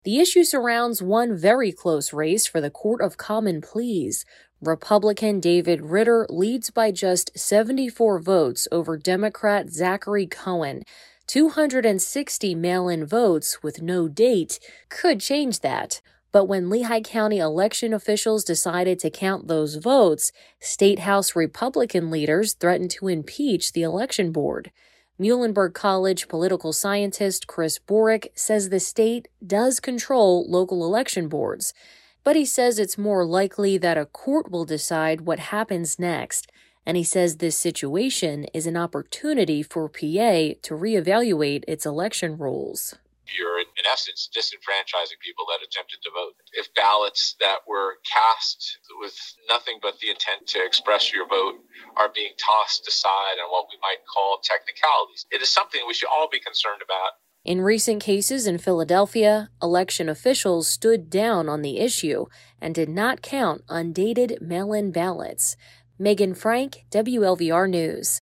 The issue surrounds one very close race for the Court of Common Pleas. Republican David Ritter leads by just 74 votes over Democrat Zachary Cohen. 260 mail-in votes with no date could change that. But when Lehigh County election officials decided to count those votes, State House Republican leaders threatened to impeach the election board. Muhlenberg College political scientist Chris Borick says the state does control local election boards, but he says it's more likely that a court will decide what happens next. And he says this situation is an opportunity for PA to reevaluate its election rules. You're, in essence, disenfranchising people that attempted to vote. If ballots that were cast with nothing but the intent to express your vote are being tossed aside on what we might call technicalities, it is something we should all be concerned about. In recent cases in Philadelphia, election officials stood down on the issue and did not count undated mail-in ballots. Megan Frank, WLVR News.